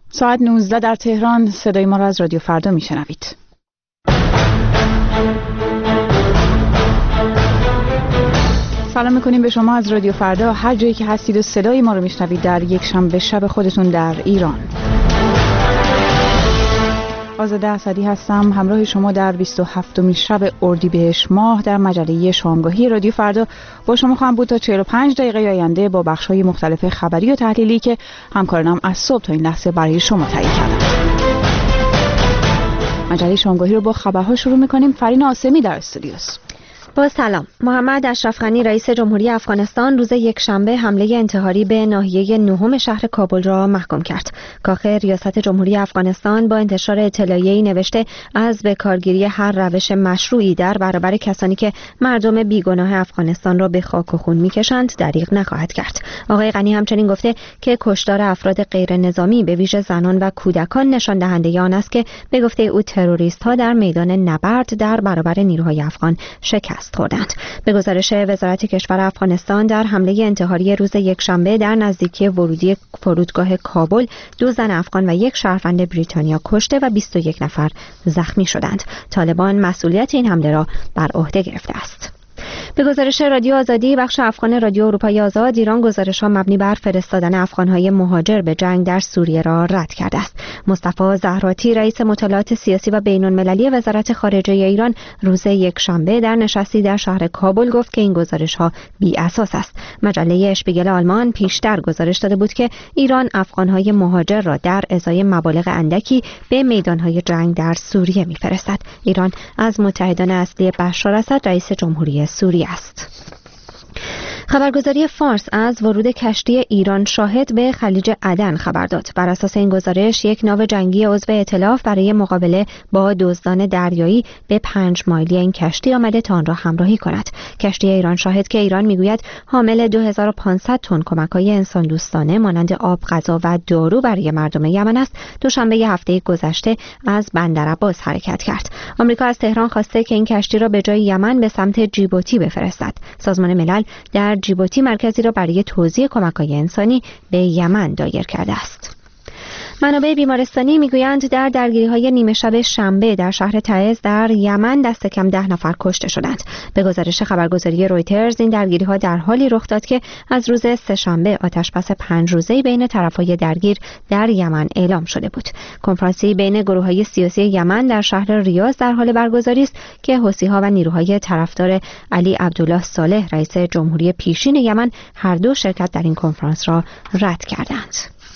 ساعت 19 در تهران. صدای ما را از رادیو فردا میشنوید. سلام میکنیم به شما از رادیو فردا، هر جایی که هستید و صدای ما رو میشنوید در یک شنبه شب خودتون در ایران. آزاده اسدی هستم، همراه شما در 27مین شب اردیبهشت ماه در مجله شامگاهی رادیو فردا با شما خواهم بود تا 45 دقیقه آینده با بخش‌های مختلف خبری و تحلیلی که همکارانم از صبح تا این لحظه برای شما تهیه کردند. مجله شامگاهی رو با خبرها شروع می‌کنیم. فرین آسمی در استودیوست. با سلام. محمد اشرف غنی رئیس جمهوری افغانستان روز یکشنبه حمله انتحاری به ناحیه نهم شهر کابل را محکوم کرد. کاخ ریاست جمهوری افغانستان با انتشار اطلاعیه‌ای نوشته از بکارگیری هر روش مشروعی در برابر کسانی که مردم بیگناه افغانستان را به خاک و خون می‌کشند دریغ نخواهد کرد. آقای غنی همچنین گفته که کشتار افراد غیر نظامی به ویژه زنان و کودکان نشان دهنده آن است که به گفته او تروریست‌ها در میدان نبرد در برابر نیروهای افغان شکست خوردند. به گزارش وزارت کشور افغانستان در حمله انتحاری روز یکشنبه در نزدیکی ورودی فرودگاه کابل 2 زن افغان و 1 شهروند بریتانیا کشته و 21 نفر زخمی شدند. طالبان مسئولیت این حمله را بر عهده گرفته است. به گزارش رادیو آزادی بخش افغان رادیو اروپای آزاد، ایران گزارش‌ها مبنی بر فرستادن افغان‌های مهاجر به جنگ در سوریه را رد کرده است. مصطفی زهراتی رئیس مطالعات سیاسی و بین‌المللی وزارت خارجه ایران روز یکشنبه در نشستی در شهر کابل گفت که این گزارش‌ها بی اساس است. مجله اشپیگل آلمان پیشتر گزارش داده بود که ایران افغان‌های مهاجر را در ازای مبالغ اندکی به میدان‌های جنگ در سوریه می‌فرستد. ایران از متحدان اصلی بشار اسد رئیس جمهوری سوریه است. خبرگزاری فارس از ورود کشتی ایران شاهد به خلیج عدن خبر داد. بر اساس این گزارش یک ناو جنگی عضو ائتلاف برای مقابله با دزدان دریایی به 5 مایلی این کشتی آمده تا آن را همراهی کند. کشتی ایران شاهد که ایران میگوید حامل 2500 تن کمک‌های انسان دوستانه مانند آب، غذا و دارو برای مردم یمن است، دوشنبه هفته گذشته از بندرعباس حرکت کرد. آمریکا از تهران خواسته که این کشتی را به جای یمن به سمت جیبوتی بفرستد. سازمان ملل در جیبوتی مرکزی را برای توزیع کمک‌های انسانی به یمن دایر کرده است. منابع بیمارستانی میگویند در درگیری‌های نیمه شب شنبه در شهر تعز در یمن دست کم 10 نفر کشته شدند. به گزارش خبرگزاری رویترز این درگیری‌ها در حالی رخ داد که از روز سه‌شنبه آتش‌بس 5 روزه‌ای بین طرف‌های درگیر در یمن اعلام شده بود. کنفرانسی بین گروه‌های سیاسی یمن در شهر ریاض در حال برگزاری است که حوثی‌ها و نیروهای طرفدار علی عبدالله صالح رئیس جمهوری پیشین یمن هر دو شرکت در این کنفرانس را رد کردند.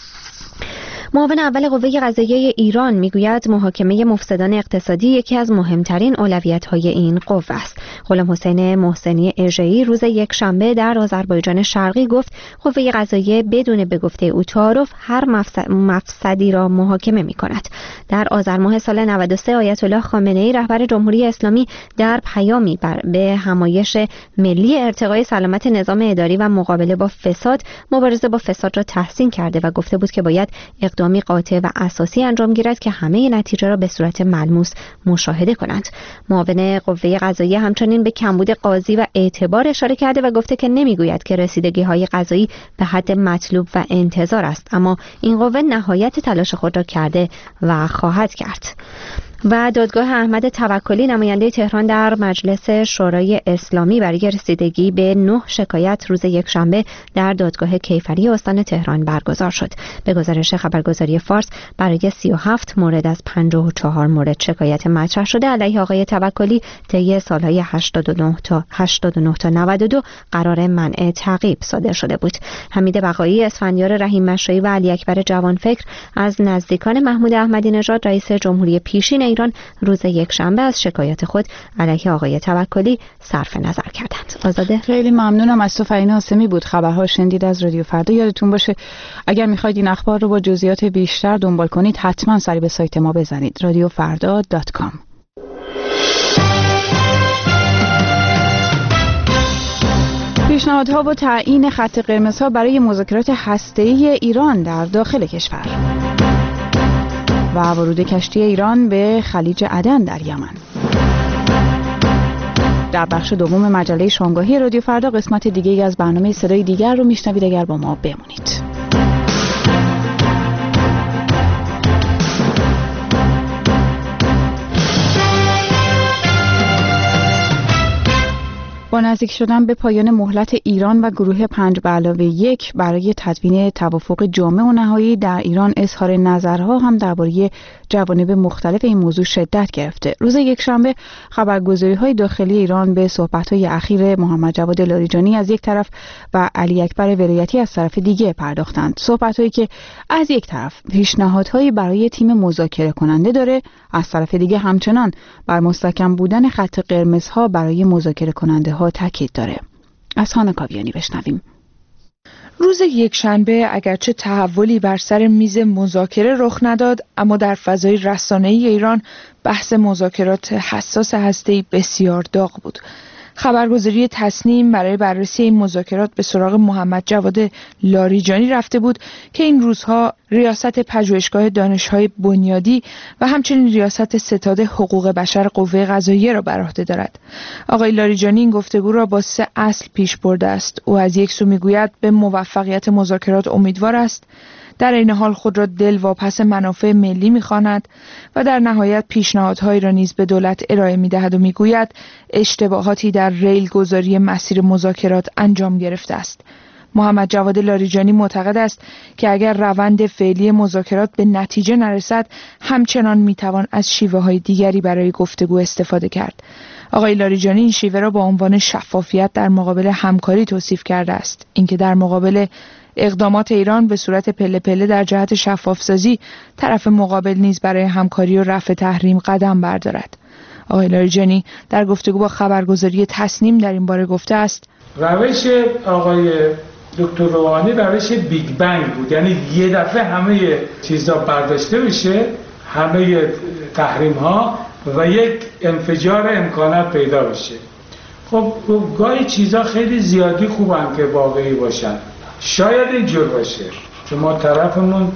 معاون اول قوه قضاییه ایران میگوید محاکمه مفسدان اقتصادی یکی از مهمترین اولویت‌های این قوه است. غلام حسین محسنی اژه‌ای روز یکشنبه در آذربایجان شرقی گفت قوه قضاییه بدون به گفته او تعارف هر مفسدی را محاکمه می‌کند. در آذر ماه سال 93 آیت الله خامنه‌ای رهبر جمهوری اسلامی در پیامی به همایش ملی ارتقای سلامت نظام اداری و مقابله با فساد مبارزه با فساد را تحسین کرده و گفته بود که باید اقدامی قاطع و اساسی انجام گیرد که همه نتیجه را به صورت ملموس مشاهده کنند. معاون قوه قضاییه همچنین به کمبود قاضی و اعتبار اشاره کرده و گفته که نمیگوید که رسیدگی‌های قضایی به حد مطلوب و انتظار است، اما این قوه نهایت تلاش خود را کرده و خواهد کرد. و دادگاه احمد توکلی نماینده تهران در مجلس شورای اسلامی برای رسیدگی به 9 شکایت روز یکشنبه در دادگاه کیفری استان تهران برگزار شد. به گزارش خبرگزاری فارس برای 37 مورد از 54 مورد شکایت مطرح شده علیه آقای توکلی طی سالهای 89 تا 92 قرار منع تعقیب صادر شده بود. حمید بقایی، اسفندیار رحیم مشایی و علی اکبر جوانفکر از نزدیکان محمود احمدی نژاد رئیس جمهوری پیشین ایران روز یکشنبه از شکایت خود علیه آقای توکلی صرف نظر کردند. آزاده، خیلی ممنونم از تو. فرین آسمی بود. خبرها شنیدید از رادیو فردا. یادتون باشه اگر میخواید این اخبار رو با جزئیات بیشتر دنبال کنید حتما سری به سایت ما بزنید radiofarda.com. پیشنهادها و تعیین خط قرمزها برای مذاکرات هسته‌ای ایران در داخل کشور و ورود کشتی ایران به خلیج عدن در یمن. در بخش دوم مجله شامگاهی رادیو فردا قسمت دیگه‌ای از برنامه صدای دیگر رو میشنوید. اگر با ما بمونید. با نزدیک شدن به پایان مهلت ایران و گروه 5+1 برای تدوین توافق جامع و نهایی در ایران، اظهار نظرها هم درباره جوانب مختلف این موضوع شدت گرفته. روز یکشنبه خبرگزاری‌های داخلی ایران به صحبت‌های اخیر محمد جواد لاریجانی از یک طرف و علی اکبر ولایتی از طرف دیگه پرداختند. صحبت‌هایی که از یک طرف پیشنهادهایی برای تیم مذاکره کننده داره، از طرف دیگه همچنان بر مستحکم بودن خط قرمزها برای مذاکره کننده ها تاکید داره. از هانا کاویانی بشنویم. روز یکشنبه اگرچه تحولی بر سر میز مذاکره رخ نداد، اما در فضای رسانه‌ای ایران بحث مذاکرات حساس هسته‌ای بسیار داغ بود. خبرگزاری تصنیم برای بررسی این مذاکرات به سراغ محمد جواد لاریجانی رفته بود که این روزها ریاست پژوهشگاه دانش‌های بنیادی و همچنین ریاست ستاد حقوق بشر قوه قضاییه را بر عهده دارد. آقای لاریجانی این گفتگو را با 3 اصل پیش برده است. او از یک سو میگوید به موفقیت مذاکرات امیدوار است، در این حال خود را دلواپس منافع ملی می‌خواند و در نهایت پیشنهادهایی را نیز به دولت ارائه می‌دهد و می‌گوید اشتباهاتی در ریل گذاری مسیر مذاکرات انجام گرفته است. محمد جواد لاریجانی معتقد است که اگر روند فعلی مذاکرات به نتیجه نرسد، همچنان می‌توان از شیوه‌های دیگری برای گفتگو استفاده کرد. آقای لاریجانی این شیوه را با عنوان شفافیت در مقابل همکاری توصیف کرده است. اینکه در مقابل اقدامات ایران به صورت پله پله در جهت شفافسازی، طرف مقابل نیز برای همکاری و رفع تحریم قدم بردارد. آقای لاریجانی در گفتگو با خبرگزاری تصنیم در این باره گفته است: روش آقای دکتر روحانی روش بیگ بنگ بود، یعنی یه دفعه همه چیزا برداشته بشه، همه تحریم ها و یک انفجار امکانات پیدا بشه. خب گاهی چیزا خیلی زیادی خوبن که واقعی باشن، شاید اینجور باشه که ما طرفمون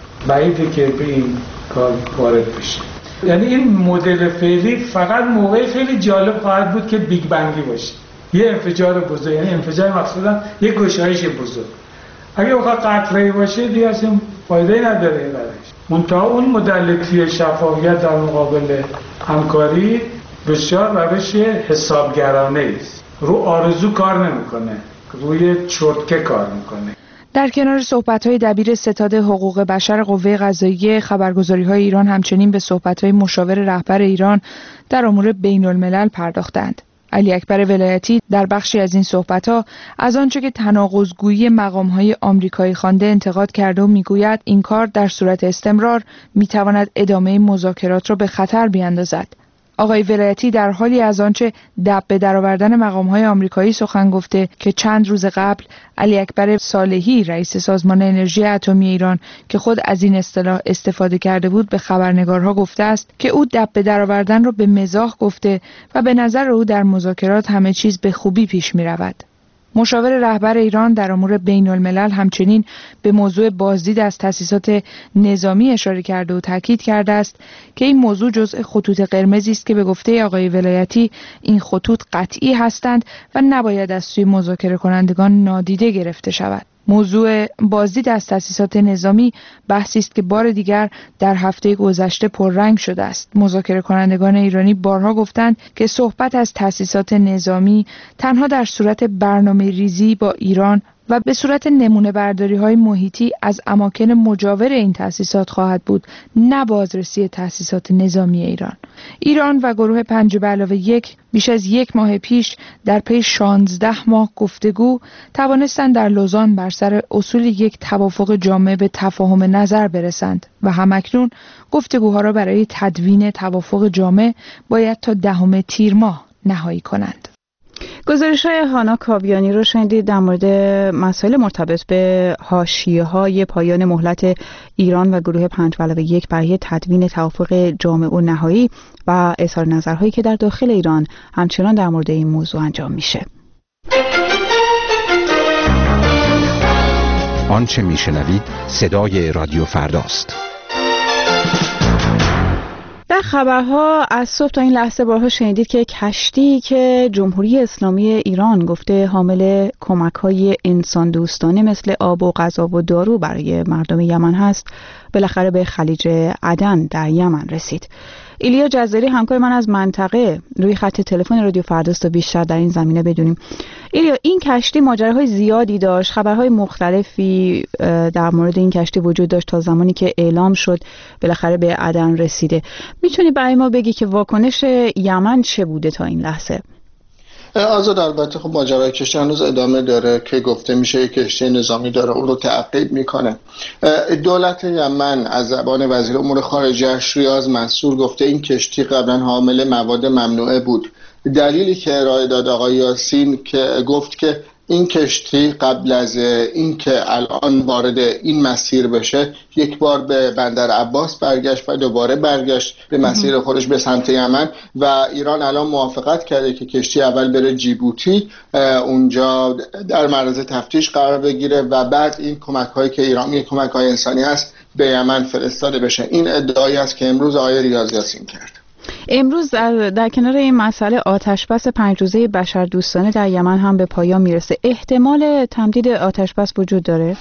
بعیده که به این کار وارد بشه. یعنی این مدل فعلی فقط موقعی خیلی جالب خواهد بود که بیگ بنگی باشه، یه انفجار بزرگ، یعنی انفجار مقصودم یه گشایش بزرگ. اگه بخواد قطره‌ای باشه دیگه اصلا فایده نداره این روش. منتها اون مدل شفافیت در مقابل همکاری بسیار روش حسابگرانه است، رو آرزو کار نمیکنه، روی چرتکه کار میکنه. در کنار صحبت‌های دبیر ستاد حقوق بشر قوه قضاییه، خبرگزاری‌های ایران همچنین به صحبت‌های مشاور رهبر ایران در امور بین‌الملل پرداختند. علی اکبر ولایتی در بخشی از این صحبت‌ها از آنچه که تناقض‌گویی مقام‌های آمریکایی خوانده انتقاد کرده و می‌گوید این کار در صورت استمرار می‌تواند ادامه مذاکرات را به خطر بیاندازد. آقای ولایتی در حالی از آنچه دب به درآوردن مقام‌های آمریکایی سخن گفته که چند روز قبل علی اکبر صالحی رئیس سازمان انرژی اتمی ایران که خود از این اصطلاح استفاده کرده بود به خبرنگارها گفته است که او دب به درآوردن را به مزاح گفته و به نظر او در مذاکرات همه چیز به خوبی پیش می‌رود. مشاور رهبر ایران در امور بین الملل همچنین به موضوع بازدید از تأسیسات نظامی اشاره کرده و تاکید کرده است که این موضوع جزء خطوط قرمزی است که به گفته آقای ولایتی این خطوط قطعی هستند و نباید از سوی مذاکره کنندگان نادیده گرفته شود. موضوع بازدید از تأسیسات نظامی بحثی است که بار دیگر در هفته گذشته پررنگ شده است. مذاکره کنندگان ایرانی بارها گفتند که صحبت از تأسیسات نظامی تنها در صورت برنامه ریزی با ایران و به صورت نمونه برداری های محیطی از اماکن مجاور این تأسیسات خواهد بود، نه بازرسی تأسیسات نظامی ایران. ایران و گروه 5+1 بیش از 1 ماه پیش در پی 16 ماه گفتگو توانستند در لوزان بر سر اصول یک توافق جامع به تفاهم نظر برسند و همکنون گفتگوها را برای تدوین توافق جامع باید تا 10 تیر ماه نهایی کنند. گزارش‌های هانا کاویانی رو شنیدید در مورد مسائل مرتبط به حاشیه‌های پایان مهلت ایران و گروه 5+1 برای تدوین توافق جامع و نهایی و اظهار نظرهایی که در داخل ایران همچنان در مورد این موضوع انجام میشه. آنچه میشنوید صدای رادیو فرداست. در خبرها از صبح تا این لحظه بارها شنیدید که کشتی که جمهوری اسلامی ایران گفته حامل کمک‌های انسان دوستانه مثل آب و غذا و دارو برای مردم یمن هست، بالاخره به خلیج عدن در یمن رسید. ایلیا جزایری همکار من از منطقه روی خط تلفن رادیو فرداست تا بیشتر در این زمینه بدونیم. ایلیا، این کشتی ماجراهای زیادی داشت، خبرهای مختلفی در مورد این کشتی وجود داشت تا زمانی که اعلام شد بالاخره به عدن رسیده. میتونی برای ما بگی که واکنش یمن چه بوده تا این لحظه؟ آزاد، البته خب ماجرای کشتی هنوز ادامه داره که گفته میشه کشتی نظامی داره اون رو تعقیب میکنه. دولت یمن از زبان وزیر امور خارجه‌اش ریاض منصور گفته این کشتی قبلا حامل مواد ممنوعه بود. دلیلی که ارائه داد آقای یاسین که گفت که این کشتی قبل از اینکه الان وارد این مسیر بشه یک بار به بندر عباس برگشت و دوباره برگشت به مسیر خودش به سمت یمن و ایران الان موافقت کرده که کشتی اول بره جیبوتی، اونجا در معرض تفتیش قرار بگیره و بعد این کمک‌هایی که ایرانی کمک‌های انسانی هست به یمن فرستاده بشه. این ادعایی است که امروز آقای ریاض یاسین کرد. امروز در کنار این مسئله آتشبس 5 روزه بشردوستانه در یمن هم به پایان میرسه. احتمال تمدید آتشبس وجود داره؟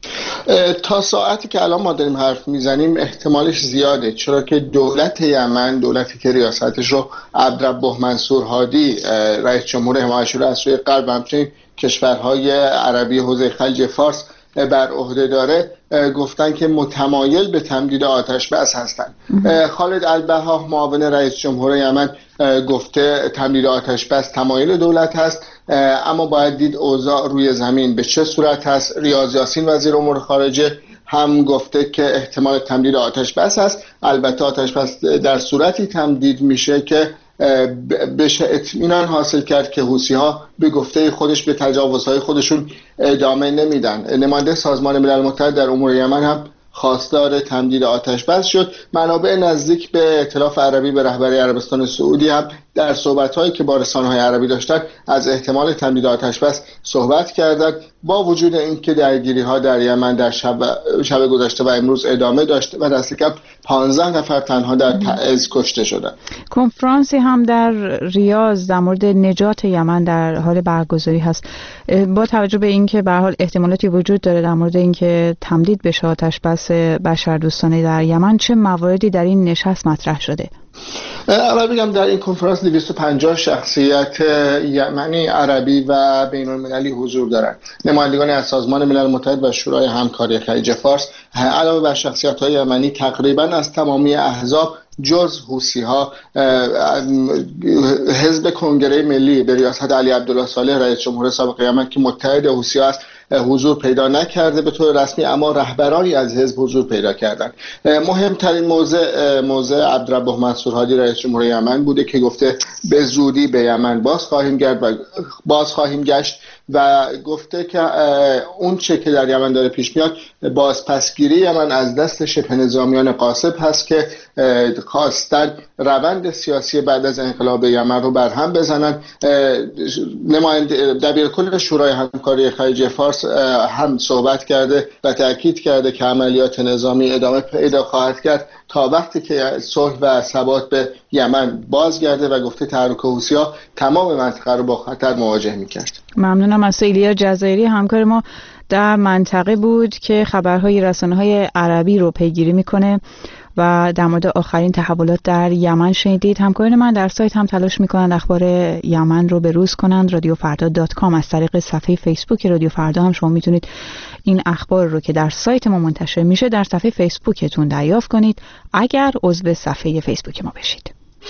تا ساعتی که الان ما داریم حرف میزنیم احتمالش زیاده، چرا که دولت یمن، دولتی که ریاستش رو عبدالرب منصور هادی رئیس جمهور حمایت شده از سوی غرب همچنین کشورهای عربی حوزه خلیج فارس بر عهده داره، گفتن که متمایل به تمدید آتش بس هستن. خالد البها معاون رئیس جمهور یمن گفته تمدید آتش بس تمایل دولت هست، اما باید دید اوضاع روی زمین به چه صورت هست. ریاض یاسین وزیر امور خارجه هم گفته که احتمال تمدید آتش بس هست. البته آتش بس در صورتی تمدید میشه که بشه اطمینان حاصل کرد که حوثی‌ها به گفته خودش به تجاوزهای خودشون ادامه نمیدن. نماینده سازمان ملل متحد در امور یمن هم خواستار تمدید آتش بس شد. منابع نزدیک به ائتلاف عربی به رهبری عربستان سعودی هم در صحبت‌هایی که با رسانه‌های عربی داشتن از احتمال تمدید آتش بس صحبت کردند، با وجود اینکه درگیری‌ها در یمن در شب گذشته و امروز ادامه داشته و دست کم 15 نفر تنها در تعز کشته شدند. کنفرانسی هم در ریاض در مورد نجات یمن در حال برگزاری هست. با توجه به اینکه به هر حال احتمالاتی وجود داره در مورد اینکه تمدید بشه آتش بس بشردوستانه در یمن، چه مواردی در این نشست مطرح شده؟ اول بگم در این کنفرانس 250 شخصیت یمنی، عربی و بین‌المللی حضور دارند. نمایندگان از سازمان ملل متحد و شورای همکاری خلیج فارس علاوه بر شخصیت‌های یمنی تقریباً از تمامی احزاب جز حوثی‌ها، حزب کنگره ملی به ریاست علی عبدالله صالح رئیس جمهور سابق یمن که متحد حوثی‌ها است حضور پیدا نکرده به طور رسمی، اما رهبرانی از حزب حضور پیدا کردند. مهمترین موضع عبدالرب منصور هادی رئیس جمهور یمن بوده که گفته به زودی به یمن باز خواهیم گشت و گفته که اون چه که در یمن داره پیش میاد بازپسگیری یمن از دست شبه نظامیان غاصب هست که خواستن روند سیاسی بعد از انقلاب یمن رو برهم بزنن. نماینده دبیرکل شورای همکاری خلیج فارس هم صحبت کرده و تاکید کرده که عملیات نظامی ادامه پیدا خواهد کرد تا وقتی که صلح و ثبات به یمن بازگرده و گفته تحرک حوثی‌ها تمام منطقه رو با خطر مواجه می‌کرد. ممنونم از ایلیا جزایری همکار ما در منطقه بود که خبرهای رسانه‌های عربی رو پیگیری میکنه و در مورد آخرین تحولات در یمن شنیدید. همکاران من در سایت هم تلاش میکنند اخبار یمن رو بروز کنند. رادیوفردا.com از طریق صفحه فیسبوک رادیو فردا هم شما میتونید این اخبار رو که در سایت ما منتشر میشه در صفحه فیسبوکتون دریافت کنید اگر عضو صفحه فیسبوک ما بشید.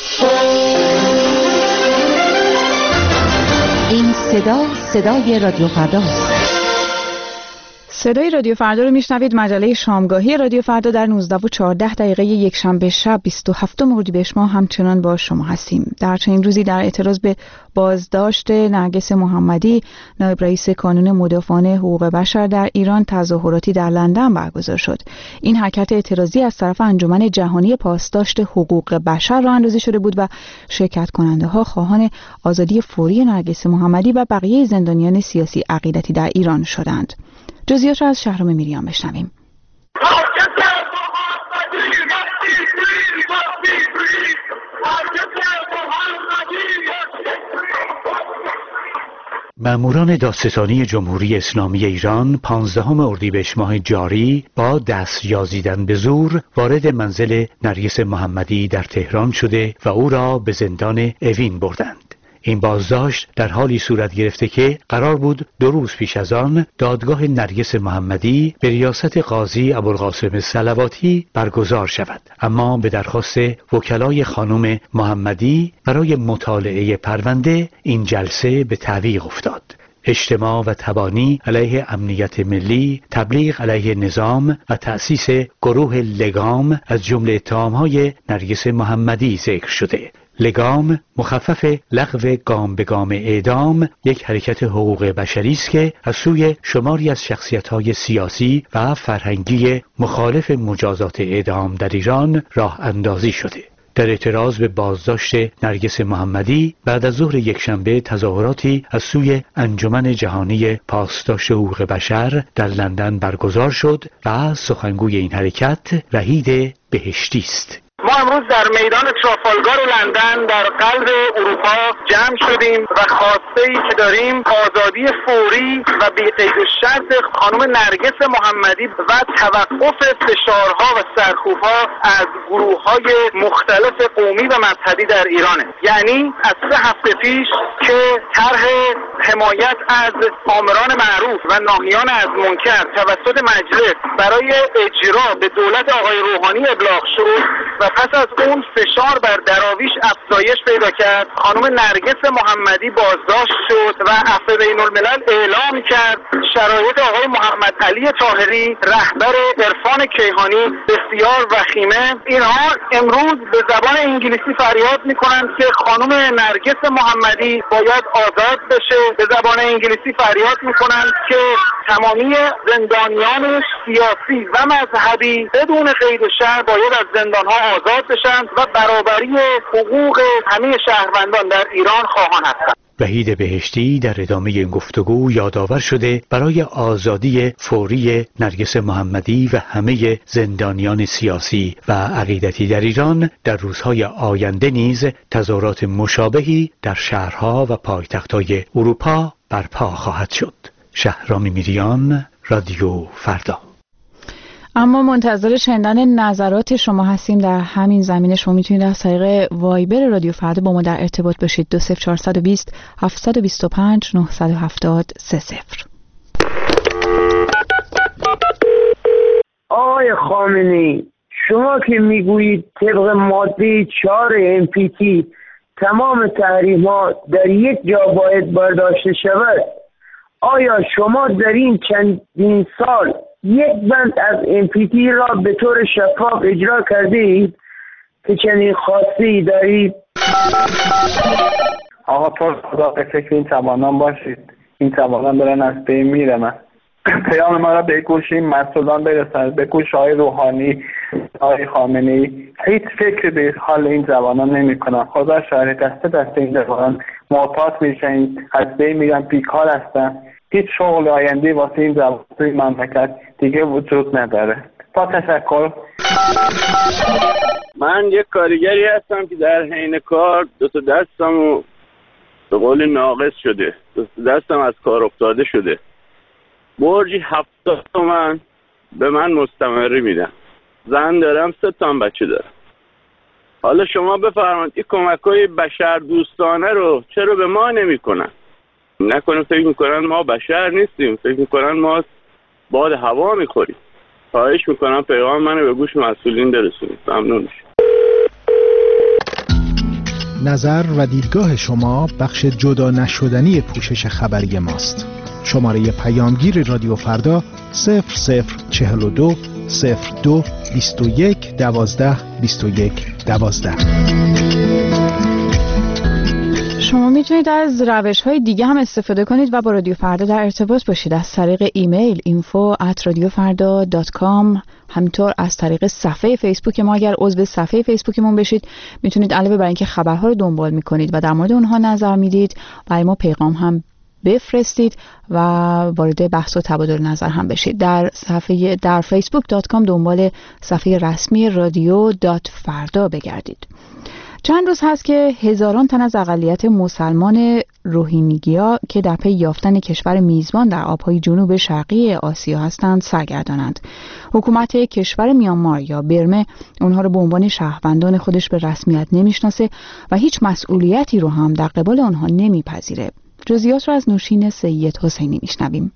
این صدای رادیو فرداست. صدای رادیو فردا رو میشنوید. مجله شامگاهی رادیو فردا در 19:14 یکشنبه شب 27 اردیبهشت ماه همچنان با شما هستیم. در چنین روزی در اعتراض به بازداشت نرگس محمدی نایب رئیس کانون مدافعان حقوق بشر در ایران تظاهراتی در لندن برگزار شد. این حرکت اعتراضی از طرف انجمن جهانی پاسداشت حقوق بشر راه‌اندازی شده بود و شرکت کننده ها خواهان آزادی فوری نرگس محمدی و بقیه زندانیان سیاسی عقیدتی در ایران شدند. جزئیات را از شهرام میریان بشنویم. مأموران دادستانی جمهوری اسلامی ایران 15 اردیبهشت ماه جاری با دستیازیدن به زور وارد منزل نرگس محمدی در تهران شده و او را به زندان اوین بردند. این بازداشت در حالی صورت گرفته که قرار بود 2 روز پیش از آن دادگاه نرگس محمدی به ریاست قاضی ابوالقاسم صلواتی برگزار شود، اما به درخواست وکلای خانم محمدی برای مطالعه پرونده این جلسه به تعویق افتاد. اجتماع و تبانی علیه امنیت ملی، تبلیغ علیه نظام و تأسیس گروه لگام از جمله اتهام‌های نرگس محمدی ذکر شده. لگام مخفف لغو گام به گام اعدام یک حرکت حقوق بشری است که از سوی شماری از شخصیت‌های سیاسی و فرهنگی مخالف مجازات اعدام در ایران راه اندازی شده. در اعتراض به بازداشت نرگس محمدی بعد از ظهر یکشنبه تظاهراتی از سوی انجمن جهانی پاسداشت حقوق بشر در لندن برگزار شد و سخنگوی این حرکت وحید بهشتی است. ما امروز در میدان ترافالگار لندن در قلب اروپا جمع شدیم و خواسته‌ای که داریم آزادی فوری و بی قید و شرط خانم نرگس محمدی و توقف فشارها و سرکوب‌ها از گروه‌های مختلف قومی و مذهبی در ایرانه. یعنی از 3 هفته پیش که طرح حمایت از آمران معروف و ناهیان از منکر توسط مجلس برای اجرا به دولت آقای روحانی ابلاغ شد و پس از اون فشار بر دراویش افزایش پیدا کرد، خانم نرگس محمدی بازداشت شد و عفو بین الملل اعلام کرد. شرایط آقای محمد علی طاهری رهبر عرفان کیهانی بسیار وخیمه. اینها امروز به زبان انگلیسی فریاد میکنند که خانم نرگس محمدی باید آزاد بشه. به زبان انگلیسی فریاد میکنند که تمامی زندانیان سیاسی و مذهبی بدون قید و شرط باید از زندانها آزاد بشن و برابری حقوق همه شهروندان در ایران خواهان هستند. وحید بهشتی در ادامه این گفتگو یادآور شده برای آزادی فوری نرگس محمدی و همه زندانیان سیاسی و عقیدتی در ایران در روزهای آینده نیز تظاهرات مشابهی در شهرها و پایتخت‌های اروپا برپا خواهد شد. شهرام میریان، رادیو فردا. اما منتظر شنیدن نظرات شما هستیم در همین زمینه. شما میتونید از طریق وایبر رادیو فردا با ما در ارتباط باشید. 20420 725 970 30. آقای خامنه‌ای، شما که میگویید طبق ماده 4 NPT تمام تحریم‌ها در یک جا باید برداشته شود، آیا شما در این چندین سال یک بند از NPT را به طور شفاف اجرا کرده اید که چنین خواسته‌ای دارید؟ آقا خدا به فکر این توانان باشید. این توانان دارن از بین میرن. پیام ما را به گوش این مسئولان برسند، به گوش آقای روحانی، آقای خامنه‌ای. هیچ فکر به حال این جوانان نمی‌کنن. خدا شاهد، دست این جوانان محتاط میشن، از بین میرن، بیکار هستن. هیچ شغل آینده واسه این جوان توی مملکت دیگه وجود نداره. با تشکر. من یک کارگری هستم که در حین کار 2 دستم به قول ناقص شده، 2 دستم از کار افتاده شده. برجی 70 تومن به من مستمری میدن. زن دارم، 3 بچه دارم. حالا شما بفرمایید این کمک‌های بشر دوستانه رو چرا به ما نمی‌کنن؟ نکنه فکر میکنن ما بشر نیستیم، فکر میکنن ما باد هوا میخوریم. خواهش میکنم پیغام منو به گوش مسئولین برسونید. ممنون میشم. نظر و دیدگاه شما بخش جدا نشدنی پوشش خبری ماست. شماره پیامگیر رادیو فردا 0042 02 21 12 21 12. شما میتونید از روش‌های دیگه هم استفاده کنید و با رادیو فردا در ارتباط باشید. از طریق ایمیل info@radiofarda.com، همینطور از طریق صفحه فیسبوک ما. اگر عضو صفحه فیسبوکمون بشید میتونید علاوه بر اینکه خبرها رو دنبال میکنید و در مورد اونها نظر میدید، برای ما پیغام هم بفرستید و وارد بحث و تبادل نظر هم بشید. در صفحه در facebook.com دنبال صفحه رسمی رادیو.فردا بگردید. چند روز هست که هزاران تن از اقلیت مسلمان روهینگیا که در پی یافتن کشور میزبان در آبهای جنوب شرقی آسیا هستند سرگردانند. حکومت کشور میانمار یا برمه اونها رو به عنوان شهروندان خودش به رسمیت نمیشناسه و هیچ مسئولیتی رو هم در قبال آنها نمیپذیره. جزئیات رو از نوشین سید حسینی میشنویم.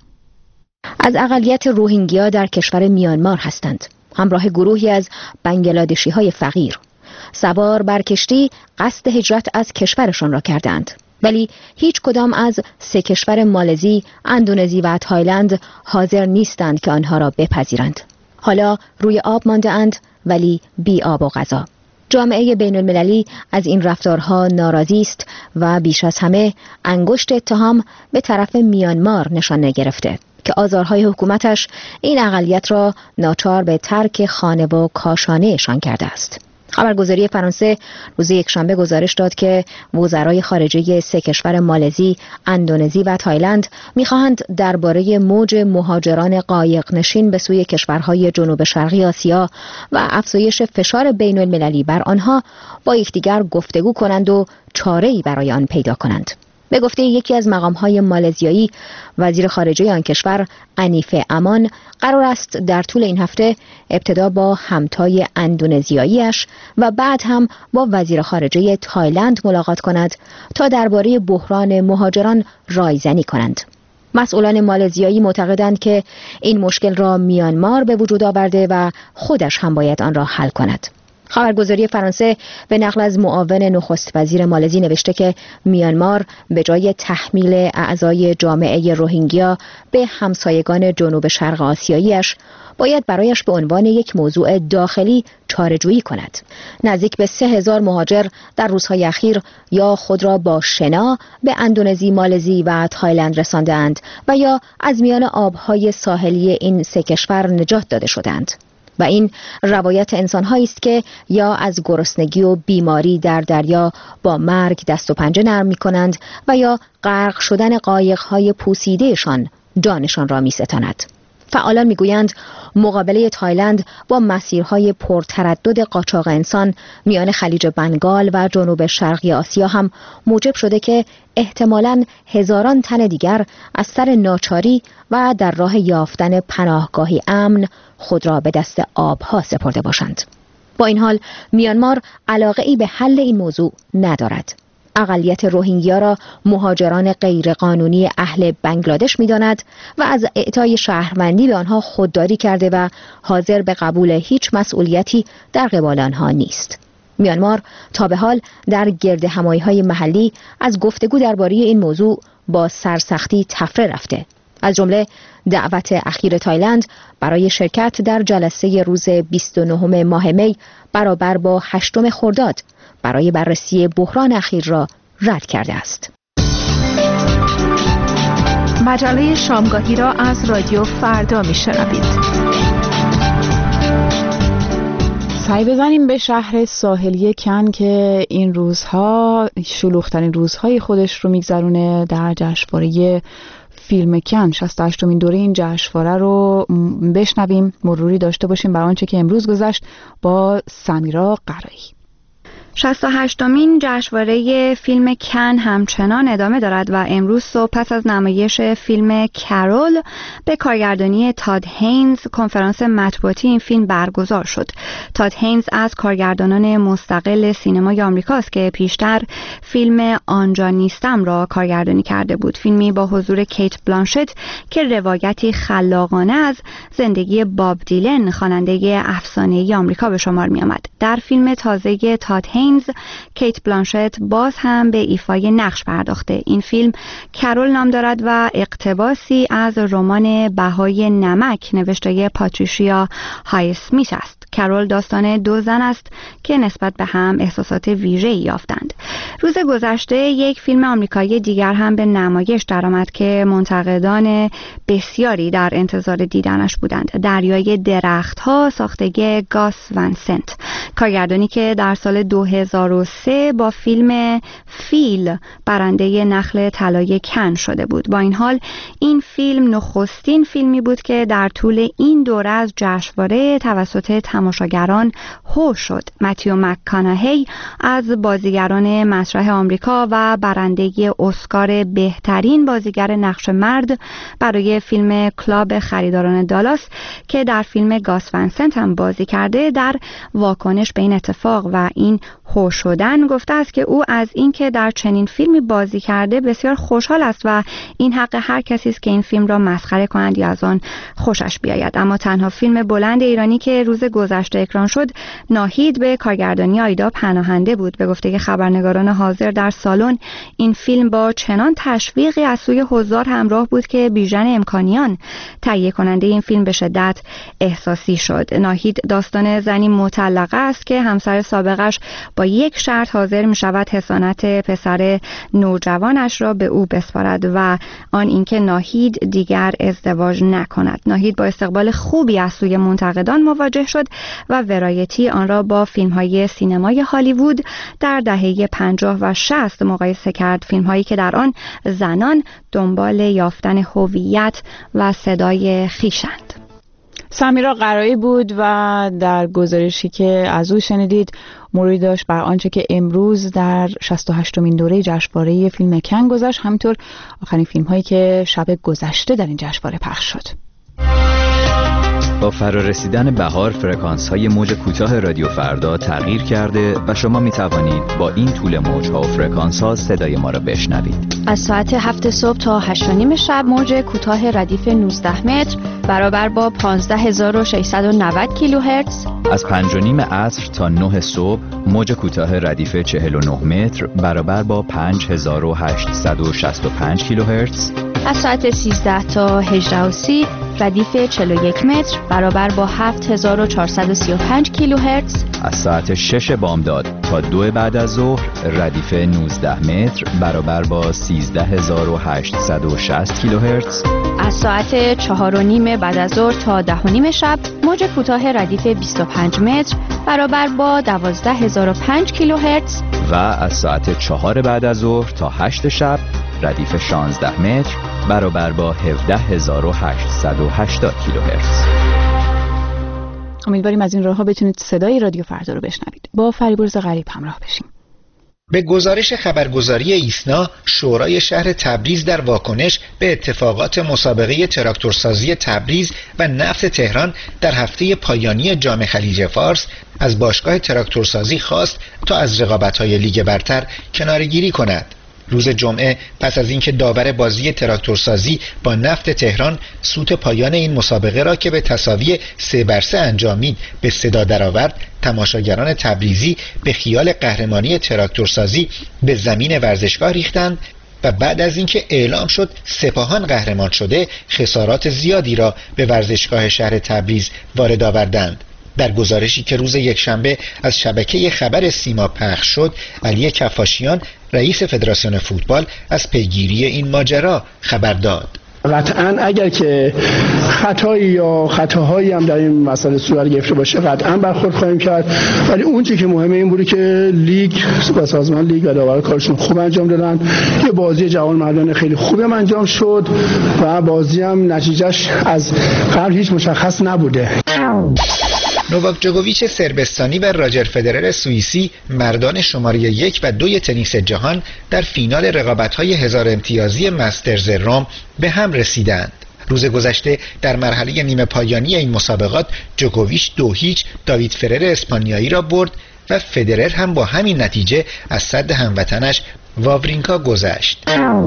از اقلیت روهینگیا در کشور میانمار هستند. همراه گروهی از بنگلادشی‌های فقیر سوار بر کشتی قصد هجرت از کشورشان را کردند، ولی هیچ کدام از 3 کشور مالزی، اندونزی و تایلند حاضر نیستند که آنها را بپذیرند. حالا روی آب مانده اند ولی بی آب و غذا. جامعه بین المللی از این رفتارها ناراضی است و بیش از همه انگشت اتهام به طرف میانمار نشانه گرفته که آزارهای حکومتش این اقلیت را ناچار به ترک خانه و کاشانه‌شان کرده است. خبرگزاری فرانسه روز یکشنبه گزارش داد که وزرای خارجه 3 کشور مالزی، اندونزی و تایلند می‌خواهند درباره موج مهاجران قایق نشین به سوی کشورهای جنوب شرقی آسیا و افزایش فشار بین المللی بر آنها با یکدیگر گفتگو کنند و چاره‌ای برای آن پیدا کنند. به گفته یکی از مقام‌های مالزیایی، وزیر خارجه آن کشور انیف امان قرار است در طول این هفته ابتدا با همتای اندونزیاییش و بعد هم با وزیر خارجه تایلند ملاقات کند تا درباره بحران مهاجران رایزنی کنند. مسئولان مالزیایی معتقدند که این مشکل را میانمار به وجود آورده و خودش هم باید آن را حل کند. خبرگزاری فرانسه به نقل از معاون نخست وزیر مالزی نوشته که میانمار به جای تحمیل اعضای جامعه روهینگیا به همسایگان جنوب شرق آسیاییش باید برایش به عنوان یک موضوع داخلی چاره‌جویی کند. نزدیک به 3000 مهاجر در روزهای اخیر یا خود را با شنا به اندونزی، مالزی و تایلند رساندند و یا از میان آبهای ساحلی این 3 کشور نجات داده شدند. و این روایت انسان‌هایی است که یا از گرسنگی و بیماری در دریا با مرگ دست و پنجه نرم می‌کنند و یا غرق شدن قایق‌های پوسیده‌شان جانشان را می‌ستاند. فعالان می‌گویند مقابله تایلند با مسیرهای پرتردد قاچاق انسان میان خلیج بنگال و جنوب شرقی آسیا هم موجب شده که احتمالاً هزاران تن دیگر از سر ناچاری و در راه یافتن پناهگاهی امن خود را به دست آبها سپرده باشند. با این حال میانمار علاقه‌ای به حل این موضوع ندارد. اقلیت روهینگیا را مهاجران غیرقانونی اهل بنگلادش می‌داند و از اعطای شهروندی به آنها خودداری کرده و حاضر به قبول هیچ مسئولیتی در قبال آنها نیست. میانمار تا به حال در گردهمایی‌های محلی از گفتگو درباره این موضوع با سرسختی تفره رفته، از جمله دعوت اخیر تایلند برای شرکت در جلسه روز 29 ماه می برابر با 8 خرداد برای بررسی بحران اخیر را رد کرده است. مجله شامگاهی را از رادیو فردا میشنوید. سعی بزنیم به شهر ساحلی کن که این روزها شلوغ‌ترین روزهای خودش رو میگذرونه در جشنواره فیلم کن. 68مین دوره این جشنواره رو بشنویم، مروری داشته باشیم بر آنچه که امروز گذشت با سمیرا قرایی. 68مین جشنواره فیلم کن همچنان ادامه دارد و امروز صبح پس از نمایش فیلم کرول به کارگردانی تاد هینز کنفرانس مطبوعاتی این فیلم برگزار شد. تاد هینز از کارگردانان مستقل سینمای آمریکاست که پیشتر فیلم آنجا نیستم را کارگردانی کرده بود، فیلمی با حضور کیت بلانشت که روایتی خلاقانه از زندگی باب دیلن خواننده افسانه‌ای آمریکا به شمار می آمد. در فیلم تازه تاد هینز کیت بلانشت باز هم به ایفای نقش پرداخته. این فیلم کرول نام دارد و اقتباسی از رمان بهای نمک نوشته پاتریشیا های اسمیت است. کرول داستان 2 زن است که نسبت به هم احساسات ویژه‌ای یافتند. روز گذشته یک فیلم آمریکایی دیگر هم به نمایش درآمد که منتقدان بسیاری در انتظار دیدنش بودند. دریای درخت‌ها ساخته گاس ون سنت. کارگردانی که در سال 2003 با فیلم فیل برنده نخل طلای کن شده بود. با این حال این فیلم نخستین فیلمی بود که در طول این دوره از جشنواره توسط تماشاگران هو شد. متیو مک‌کاناهی از بازیگران مسرح آمریکا و برنده اسکار بهترین بازیگر نقش مرد برای فیلم کلاب خریداران دالاس که در فیلم گاس ون سنت هم بازی کرده، در واکنش به این اتفاق و این هو شدن گفته است که او از اینکه در چنین فیلمی بازی کرده بسیار خوشحال است و این حق هر کسی است که این فیلم را مسخره کنند یا از آن خوشش بیاید. اما تنها فیلم بلند ایرانی که روز گذشته اکران شد ناهید به کارگردانی آیدا پناهنده بود. به گفته خبرنگاران حاضر در سالن، این فیلم با چنان تشویقی از سوی حضار همراه بود که بیژن امکانیان تهیه کننده این فیلم به شدت احساسی شد. ناهید داستان زنی مطلقه است که همسر سابقش با یک شرط حاضر می شود حصانت پسر نوجوانش را به او بسپارد و آن اینکه ناهید دیگر ازدواج نکند. ناهید با استقبال خوبی از سوی منتقدان مواجه شد و ورایتی آن را با فیلم‌های سینمای هالیوود در دهه 50 و 60 مقایسه کرد، فیلم‌هایی که در آن زنان دنبال یافتن هویت و صدای خویشند. سمیرا قرایی بود و در گزارشی که از او شنیدید مروری داشت بر آنچه که امروز در 68مین دوره جشنواره فیلم کن گذشت، همینطور آخرین فیلم‌هایی که شب گذشته در این جشنواره پخش شد. با فرارسیدن بهار فرکانس‌های موج کوتاه رادیو فردا تغییر کرده و شما می توانید با این طول موج‌ها و فرکانس‌ها صدای ما را بشنوید. از ساعت 7 صبح تا 8:30 شب موج کوتاه ردیف 19 متر برابر با 15690 کیلوهرتز. از 5:30 عصر تا 9 صبح موج کوتاه ردیف 49 متر برابر با 5865 کیلوهرتز. از ساعت 13 تا 18:30 ردیف 41 متر برابر با 7435 کیلوهرتز. از ساعت 6 بامداد تا 2 بعد از ظهر ردیف 19 متر برابر با 13860 کیلوهرتز. از ساعت 4:30 بعد از ظهر تا 10:30 شب موج کوتاه ردیف 25 متر برابر با 12005 کیلوهرتز. و از ساعت 4 بعد از ظهر تا 8 شب ردیف 16 متر برابر با 17880 کیلوهرتز. امیدواریم از این راه‌ها بتونید صدای رادیو فردا رو بشنوید. با فریبرز غریب همراه بشیم. به گزارش خبرگزاری ایسنا، شورای شهر تبریز در واکنش به اتفاقات مسابقه تراکتورسازی تبریز و نفت تهران در هفته پایانی جام خلیج فارس از باشگاه تراکتورسازی خواست تا از رقابت‌های لیگ برتر کناره‌گیری کند. روز جمعه پس از اینکه داور بازی تراکتورسازی با نفت تهران سوت پایان این مسابقه را که به تساوی 3-3 انجامید به صدا درآورد، تماشاگران تبریزی به خیال قهرمانی تراکتورسازی به زمین ورزشگاه ریختند و بعد از اینکه اعلام شد سپاهان قهرمان شده، خسارات زیادی را به ورزشگاه شهر تبریز وارد آوردند. در گزارشی که روز یکشنبه از شبکه خبر سیما پخش شد، علی کفاشیان رئیس فدراسیون فوتبال از پیگیری این ماجرا خبر داد. قطعاً اگر که خطایی یا خطاهایی هم در این مسئله صورت گرفته باشه قطعاً برخورد خواهیم کرد، ولی اون چیزی که مهمه این بوده که لیگ و سازمان لیگ و داور کارشون خوب انجام دادن. یه بازی جوان مردانه خیلی خوبی هم انجام شد و بازی هم نتیجهش از قبل هیچ مشخص نبوده. نوواک جوکوویچ سربستانی و راجر فدرر سوئیسی، مردان شماره 1 و 2 تنیس جهان، در فینال رقابت‌های 1000 امتیازی مسترز روم به هم رسیدند. روز گذشته در مرحله نیمه پایانی این مسابقات جوکوویچ 2-0 داوید فرر اسپانیایی را برد و فدرر هم با همین نتیجه از صد هموطنش واورینکا گذشت.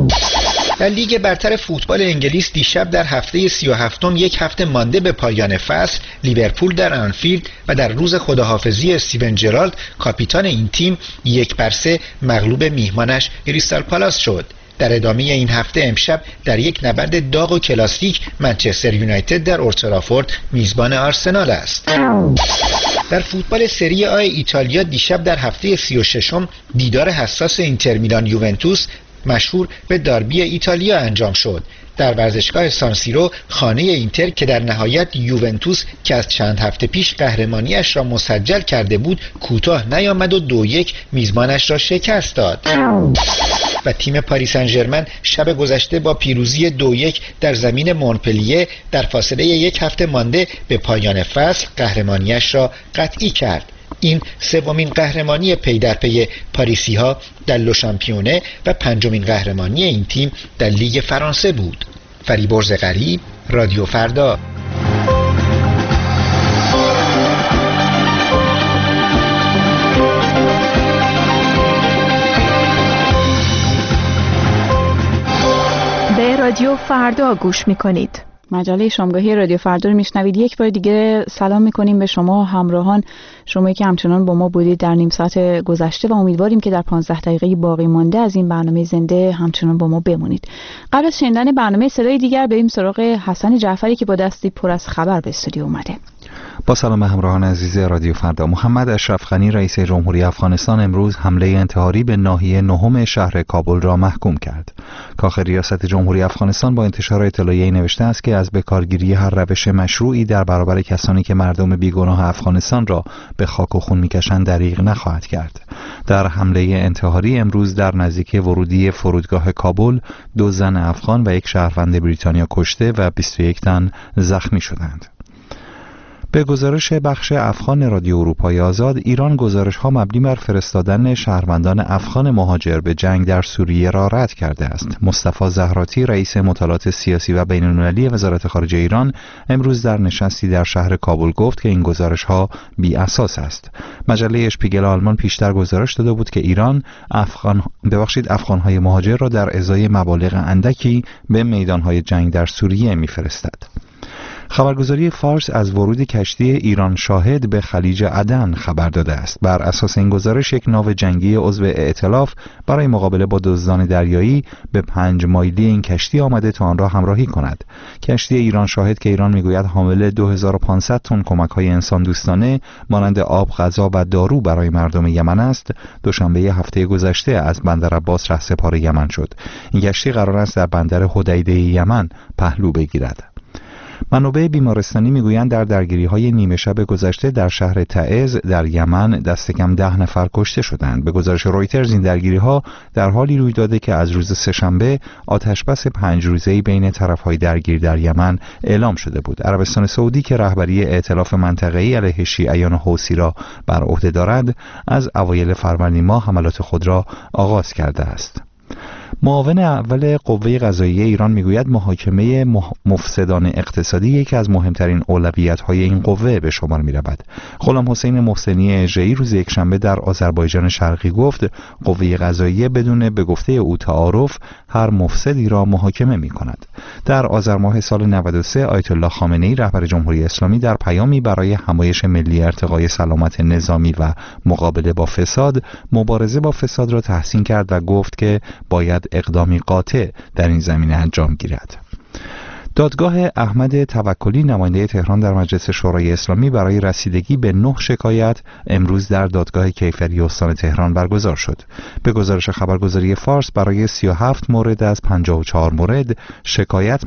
در لیگ برتر فوتبال انگلیس دیشب در هفته 37م یک هفته مانده به پایان فصل، لیورپول در آنفیلد و در روز خداحافظی استیون جرالد کاپیتان این تیم 1-3 مغلوب میهمانش کریستال پالاس شد. در ادامه این هفته امشب در یک نبرد داغ و کلاسیک منچستر یونایتد در اولترافورد میزبان آرسنال است. در فوتبال سری آ ایتالیا دیشب در هفته 36م دیدار حساس اینتر میلان یوونتوس مشهور به داربی ایتالیا انجام شد. در ورزشگاه سانسیرو خانه اینتر که در نهایت یوونتوس که از چند هفته پیش قهرمانیش را مسجل کرده بود کوتاه نیامد و 2-1 میزبانش را شکست داد. و تیم پاریس سن ژرمن شب گذشته با پیروزی 2-1 در زمین مونپلیه در فاصله 1 هفته مانده به پایان فصل قهرمانیش را قطعی کرد. این سومین قهرمانی پی در پی پاریسی ها در لو شامپیونه و پنجمین قهرمانی این تیم در لیگ فرانسه بود. فریبرز غریب، رادیو فردا. به رادیو فردا گوش میکنید. مجله شامگاهی رادیو فردا رو میشنوید. یک بار دیگه سلام میکنیم به شما همراهان، شما که همچنان با ما بودید در نیم ساعت گذشته و امیدواریم که در 15 دقیقه باقی مانده از این برنامه زنده همچنان با ما بمونید. قبل از شنیدن برنامه صدای دیگر بریم سراغ حسن جعفری که با دستی پر از خبر به استودیو اومده. با سلام همراهان عزیز رادیو فردا. محمد اشرف غنی رئیس جمهوری افغانستان امروز حمله انتحاری به ناحیه نهم شهر کابل را محکوم کرد. کاخ ریاست جمهوری افغانستان با انتشار اطلاعیه‌ای نوشته است که از بکارگیری هر روش مشروعی در برابر کسانی که مردم بیگناه افغانستان را به خاک و خون می‌کشند دریغ نخواهد کرد. در حمله انتحاری امروز در نزدیکی ورودی فرودگاه کابل 2 زن افغان و 1 شهروند بریتانیا کشته و 21 تن زخمی شدند. به گزارش بخش افغان رادیو اروپای آزاد، ایران گزارش‌ها مبنی بر فرستادن شهروندان افغان مهاجر به جنگ در سوریه را رد کرده است. مصطفی زهراتی رئیس مطالعات سیاسی و بین‌المللی وزارت خارجه ایران امروز در نشستی در شهر کابل گفت که این گزارش‌ها بی اساس است. مجله اشپیگل آلمان پیشتر گزارش داده بود که ایران افغان‌های مهاجر را در ازای مبالغ اندکی به میدان‌های جنگ در سوریه می‌فرستد. خبرگزاری فارس از ورود کشتی ایران شاهد به خلیج عدن خبر داده است. بر اساس این گزارش یک ناو جنگی عضو ائتلاف برای مقابله با دزدان دریایی به 5 مایلی این کشتی آمده تا آن را همراهی کند. کشتی ایران شاهد که ایران میگوید حامل 2500 تن کمک‌های انسان دوستانه مانند آب، غذا و دارو برای مردم یمن است، دوشنبه هفته گذشته از بندر عباس رهسپار یمن شد. این کشتی قرار است در بندر حدیده یمن پهلو بگیرد. منابع بیمارستانی میگویند در درگیری‌های نیمه شب گذشته در شهر تعز در یمن دست کم 10 نفر کشته شدند. به گزارش رویترز این درگیری‌ها در حالی روی داده که از روز سه‌شنبه آتشبس 5 روزه‌ای بین طرف‌های درگیر در یمن اعلام شده بود. عربستان سعودی که رهبری ائتلاف منطقه‌ای علیه شیعیان حوثی را بر عهده دارد، از اوایل فروردین ماه حملات خود را آغاز کرده است. معاون اول قوه قضاییه ایران میگوید محاکمه مفسدان اقتصادی یکی از مهمترین اولویت‌های این قوه به شمار می‌رود. غلام حسین محسنی اژه‌ای روز یکشنبه در آذربایجان شرقی گفت قوه قضاییه بدون به گفته او تعارف هر مفسدی را محاکمه می‌کند. در آذر ماه سال 93 آیت الله خامنه‌ای رهبر جمهوری اسلامی در پیامی برای حمایش ملی ارتقای سلامت نظامی و مقابله با فساد، مبارزه با فساد را تحسین کرد و گفت که باید اقدامی قاطع در این زمینه انجام گیرد. دادگاه احمد توکلی نماینده تهران در مجلس شورای اسلامی برای رسیدگی به 9 شکایت امروز در دادگاه کیفری استان تهران برگزار شد. به گزارش خبرگزاری فارس برای 37 مورد از 54 مورد شکایت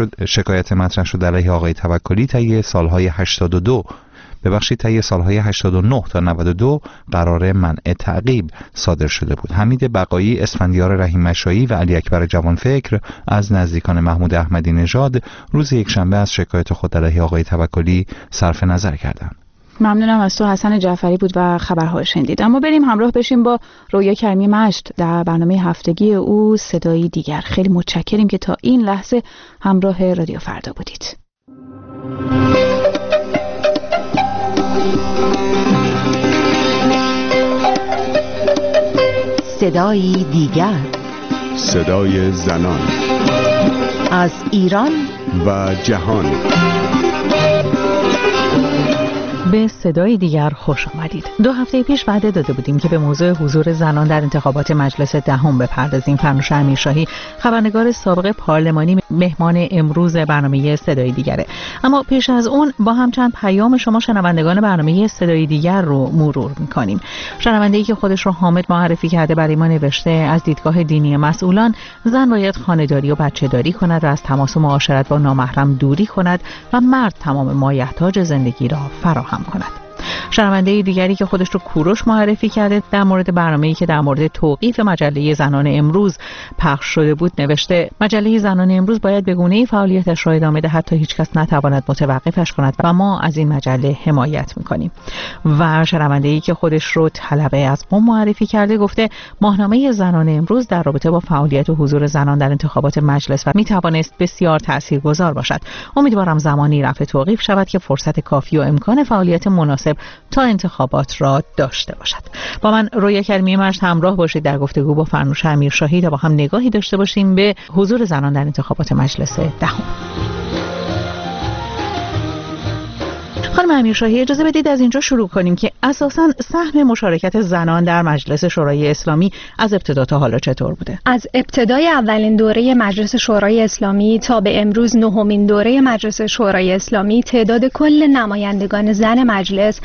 مطرح شد علیه آقای توکلی طی سالهای 89 تا 92 قرار منع تعقیب صادر شده بود. حمید بقایی، اسفندیار رحیم مشایی و علی اکبر جوانفکر از نزدیکان محمود احمدی نژاد روز یکشنبه از شکایت خود علیه آقای توکلی صرف نظر کردند. ممنونم از تو حسن جعفری بود و خبرها شنیدید. اما بریم همراه بشیم با رویا کریمی مشت در برنامه هفتگی او صدایی دیگر. خیلی متشکریم که تا این لحظه همراه رادیو فردا بودید. صدایی دیگر، صدای زنان از ایران و جهان. به صدای دیگر خوش آمدید. 2 هفته پیش وعده داده بودیم که به موضوع حضور زنان در انتخابات مجلس دهم بپردازیم. فرنوش امیرشاهی خبرنگار سابق پارلمانی مهمان امروز برنامه صدای دیگره. اما پیش از اون با هم چند پیام شما شنوندگان برنامه صدای دیگر رو مرور می‌کنیم. شنونده‌ای که خودش رو حامد معرفی کرده برای ما نوشته از دیدگاه دینی مسئولان زن باید خانه‌داری و بچه‌داری کند و از تماس و معاشرت با نامحرم دوری کند و مرد تمام مایحتاج زندگی را فراهم کند. شنونده دیگری که خودش رو کوروش معرفی کرده در مورد برنامه‌ای که در مورد توقیف مجله زنان امروز پخش شده بود نوشته مجله زنان امروز باید به گونه‌ای فعالیتش را ادامه دهد تا هیچ کس نتواند متوقفش کند و ما از این مجله حمایت می‌کنیم. و شنونده‌ای که خودش رو طلبه از قم معرفی کرده گفته ماهنامه زنان امروز در رابطه با فعالیت و حضور زنان در انتخابات مجلس و می‌توانست بسیار تاثیرگذار باشد. امیدوارم زمانی رفع توقیف شود که فرصت کافی و امکان فعالیت مناسب تا انتخابات را داشته باشد. با من رویا کریمی مجد همراه باشید در گفتگو با فرنوش امیرشاهی تا با هم نگاهی داشته باشیم به حضور زنان در انتخابات مجلس دهم. خانم امیرشاهی اجازه بدید از اینجا شروع کنیم که اساساً سهم مشارکت زنان در مجلس شورای اسلامی از ابتدا تا حالا چطور بوده؟ از ابتدای اولین دوره مجلس شورای اسلامی تا به امروز 9مین دوره مجلس شورای اسلامی تعداد کل نمایندگان زن مجلس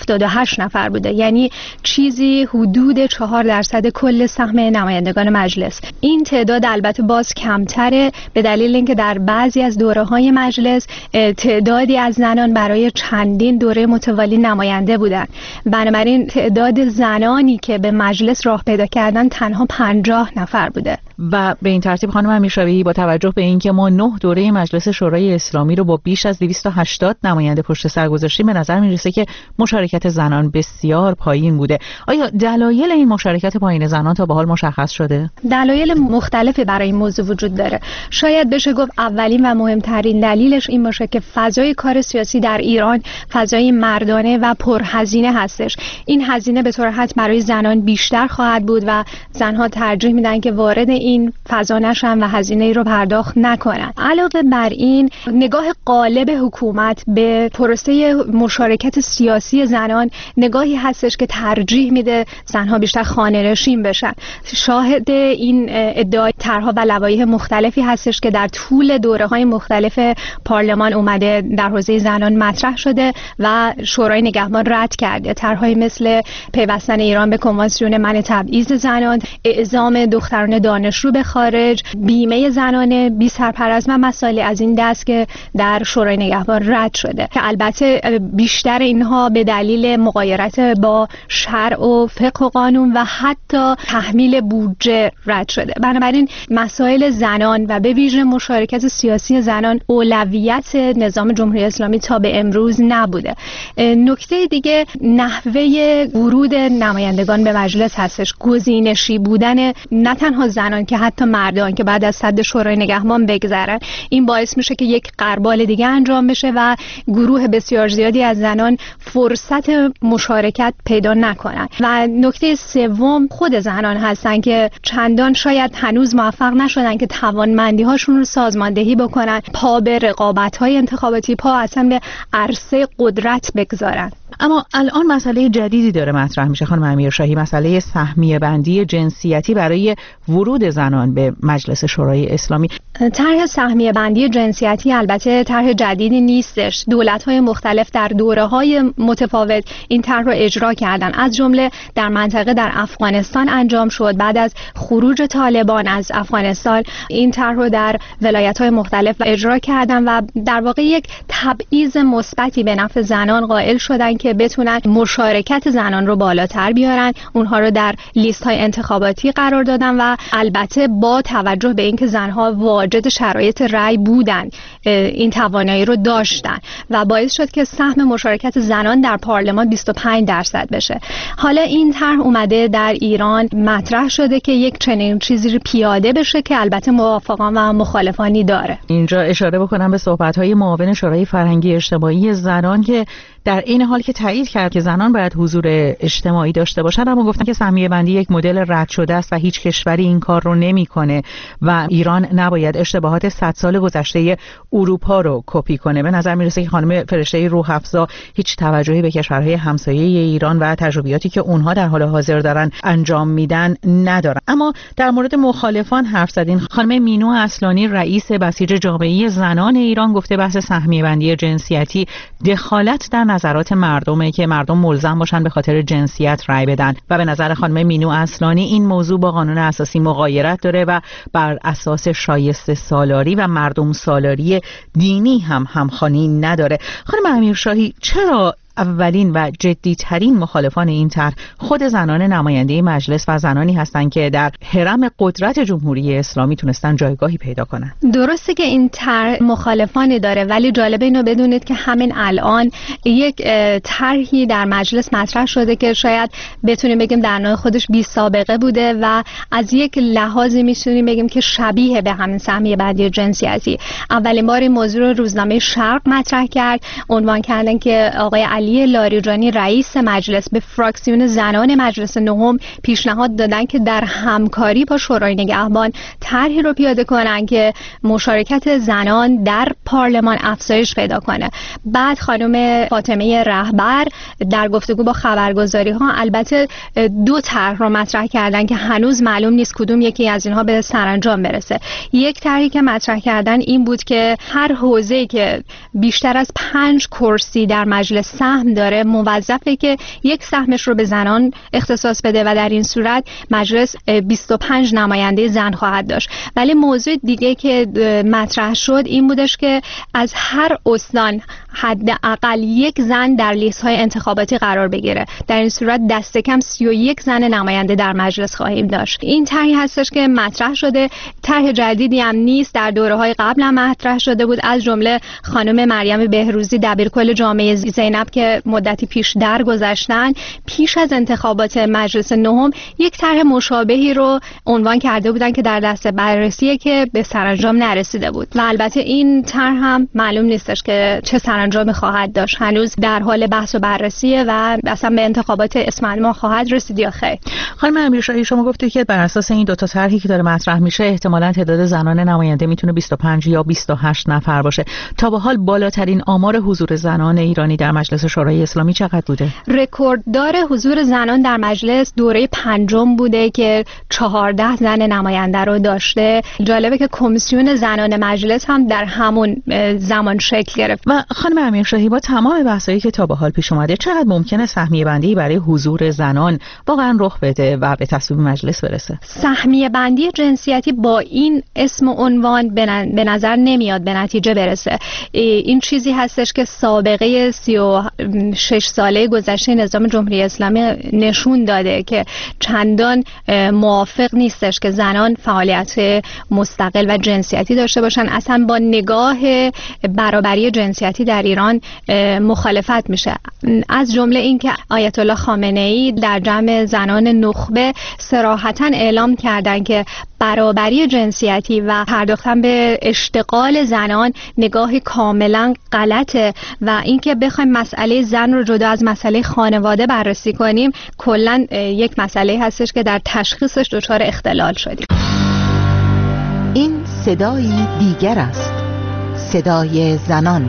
78 نفر بوده، یعنی چیزی حدود 4% کل سهم نمایندگان مجلس. این تعداد البته باز کمتره به دلیل اینکه در بعضی از دوره‌های مجلس تعدادی از زنان برای چندین دوره متوالی نماینده بودند. بنابراین تعداد زنانی که به مجلس راه پیدا کردن تنها 50 نفر بوده. و به این ترتیب خانم امیرشاهی با توجه به اینکه ما 9 دوره مجلس شورای اسلامی رو با بیش از 280 نماینده پشت سر گذاشتیم به نظر میرسه که مشارکت زنان بسیار پایین بوده. آیا دلایل این مشارکت پایین زنان تا به حال مشخص شده؟ دلایل مختلفی برای این موضوع وجود داره. شاید بشه گفت اولین و مهمترین دلیلش این باشه که فضای کار سیاسی در ایران فضای مردانه و پرهزینه هستش. این هزینه به طور حتم برای زنان بیشتر خواهد بود و زنها ترجیح میدن که وارد این فضا نشن و هزینه ای رو پرداخت نکنن. علاوه بر این نگاه غالب حکومت به پروسه مشارکت سیاسی زنان نگاهی هستش که ترجیح میده زنها بیشتر خانه‌نشین بشن. شاهد این ادعای طرح‌ها و لوایح مختلفی هستش که در طول دوره‌های مختلف پارلمان اومده در حوزه زنان مطرح شده و شورای نگهبان رد کرده. طرح‌های مثل پیوستن ایران به کنوانسیون منع تبعیض زنان، اعزام دختران دانشجو به خارج، بیمه زنانه، بی سرپرست و مسائل از این دست که در شورای نگهبان رد شده که البته بیشتر اینها به دلیل مغایرت با شرع و فقه و قانون و حتی تحمیل بودجه رد شده. بنابراین مسائل زنان و به ویژه مشارکت سیاسی زنان اولویت نظام جمهوری اسلامی تا به امروز نبوده. نکته دیگه نحوه ورود نمایندگان به مجلس هستش. گزینشی بودن نه تنها زنان که حتی مردان که بعد از سد شورای نگهبان بگذرن، این باعث میشه که یک غربال دیگه انجام بشه و گروه بسیار زیادی از زنان فرصت مشارکت پیدا نکنن. و نکته سوم خود زنان هستن که چندان شاید هنوز موفق نشدن که توانمندی هاشون رو سازماندهی بکنن، پا به رقابت های انتخاباتی، پا اصلا به عرصه قدرت بگذارن. اما الان مسئله جدیدی داره مطرح میشه خانم امیرشاهی، مسئله سهمیه بندی جنسیتی برای ورود زنان به مجلس شورای اسلامی. طرح سهمیه بندی جنسیتی البته طرح جدیدی نیستش. دولت‌های مختلف در دوره‌های متفاوت این طرح رو اجرا کردن. از جمله در منطقه در افغانستان انجام شد. بعد از خروج طالبان از افغانستان این طرح رو در ولایت‌های مختلف اجرا کردن و در واقع یک تبعیض مثبتی به نفع زنان قائل شدن که بتونن مشارکت زنان رو بالاتر بیارن. اونها رو در لیست‌های انتخاباتی قرار دادن و البته با توجه به اینکه زنها واجد شرایط رأی بودن این توانایی رو داشتن و باعث شد که سهم مشارکت زنان در پارلمان 25% بشه. حالا این طرح اومده در ایران مطرح شده که یک چنین چیزی پیاده بشه که البته موافقان و مخالفانی داره. اینجا اشاره بکنم به صحبت‌های معاون شورای فرهنگی اجتماعی زنان که در این حال که تایید کرد که زنان باید حضور اجتماعی داشته باشند، اما گفتن که سهمیه بندی یک مدل رد شده است و هیچ کشوری این کار رو نمیکنه و ایران نباید اشتباهات 100 سال گذشته اروپا رو کپی کنه. به نظر میرسه که خانم فرشته روح‌افزا هیچ توجهی به کشورهای همسایه ایران و تجربیاتی که اونها در حال حاضر دارن انجام میدن ندارن. اما در مورد مخالفان حرف زدین. خانم مینو اصلانی رئیس بسیج جامعه زنان ایران گفته بحث سهمیه بندی جنسیتی دخالت در نظرات مردمه که مردم ملزم باشن به خاطر جنسیت رأی بدن و به نظر خانم مینو اصلانی این موضوع با قانون اساسی مغایرت داره و بر اساس شایسته سالاری و مردم سالاری دینی هم همخوانی نداره. خانم امیرشاهی، چرا اولین و جدی‌ترین مخالفان این طرح خود زنان نماینده مجلس و زنانی هستند که در حرم قدرت جمهوری اسلامی تونستن جایگاهی پیدا کنن؟ درسته که این طرح مخالفانی داره، ولی جالبه اینو بدونید که همین الان یک طرحی در مجلس مطرح شده که شاید بتونیم بگیم در نوع خودش بی سابقه بوده و از یک لحاظی میتونیم بگیم که شبیه به همین سهمیه بندی جنسیتی. اولین بار این موضوع رو روزنامه شرق مطرح کرد، عنوان کردن که آقای علی لاریجانی رئیس مجلس به فراکسیون زنان مجلس نهم پیشنهاد دادن که در همکاری با شورای نگهبان طرحی رو پیاده کنن که مشارکت زنان در پارلمان افزایش پیدا کنه. بعد خانم فاطمه رهبر در گفتگو با خبرگزاری ها البته دو طرح رو مطرح کردن که هنوز معلوم نیست کدوم یکی از اینها به سرانجام برسه. یک طرحی که مطرح کردن این بود که هر حوزه‌ای که بیشتر از 5 کرسی در مجلس سهم داره موظفه که یک سهمش رو به زنان اختصاص بده و در این صورت مجلس 25 نماینده زن خواهد داشت. ولی موضوع دیگه که مطرح شد این بودش که از هر استان حداقل یک زن در لیست‌های انتخاباتی قرار بگیره. در این صورت دست کم 31 زن نماینده در مجلس خواهیم داشت. این طرحی هستش که مطرح شده. طرح جدیدی هم نیست، در دوره‌های قبل هم مطرح شده بود. از جمله خانم مریم بهروزی دبیرکل جامعه زینب که مدتی پیش درگذشتن پیش از انتخابات مجلس نهم یک طرح مشابهی رو عنوان کرده بودن که در دست بررسیه که به سرانجام نرسیده بود و البته این طرح هم معلوم نیستش که چه سرانجامی خواهد داشت. هنوز در حال بحث و بررسیه و اصلا به انتخابات اسم ما خواهد رسید یا خیر. خانم امیرشاهی، شما گفتید که بر اساس این دو تا طرحی که داره مطرح میشه احتمالاً تعداد زنان نماینده میتونه 25 یا 28 نفر باشه. تا به حال بالاترین آمار حضور زنان ایرانی در مجلس شورای اسلامی چقدر بوده؟ رکورددار حضور زنان در مجلس دوره 5 بوده که 14 زن نماینده رو داشته. جالبه که کمیسیون زنان مجلس هم در همون زمان شکل گرفت. و خانم امیرشاهی، با تمام بحثایی که تا به حال پیش اومده چقدر ممکنه سهمیه بندی برای حضور زنان واقعا رخ بده و به تصویب مجلس برسه؟ سهمیه بندی جنسیتی با این اسم و عنوان به نظر نمیاد به نتیجه برسه. این چیزی هستش که سابقه 36 ساله گذشته نظام جمهوری اسلامی نشون داده که چندان موافق نیستش که زنان فعالیت مستقل و جنسیتی داشته باشن. اصلا با نگاه برابری جنسیتی در ایران مخالفت میشه. از جمله این که آیت الله خامنه ای در جمع زنان نخبه صراحتاً اعلام کردن که برابری جنسیتی و پرداختن به اشتغال زنان نگاهی کاملا غلطه و اینکه بخوایم مسئله زن رو جدا از مسئله خانواده بررسی کنیم کلا یک مسئله هستش که در تشخیصش دچار اختلال شدیم. این صدای دیگر است، صدای زنان.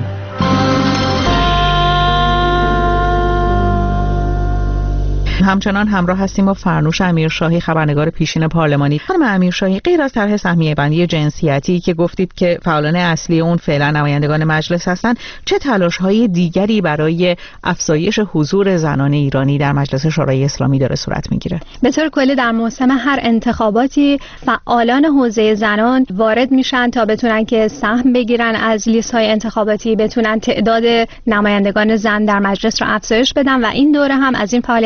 همچنان همراه هستیم با فرنوش امیرشاهی، خبرنگار پیشین پارلمانی. خانم امیرشاهی، غیر از طرح سهمیه بندی جنسیتی که گفتید که فعالان اصلی اون فعلا نمایندگان مجلس هستند، چه تلاش‌های دیگری برای افزایش حضور زنان ایرانی در مجلس شورای اسلامی داره صورت میگیره؟ به طور کلی در موسم هر انتخاباتی فعالان حوزه زنان وارد میشن تا بتونن که سهم بگیرن از لیست‌های انتخاباتی، بتونن تعداد نمایندگان زن در مجلس رو افزایش بدن و این دوره هم از این فعالیت‌ها بی‌نظیر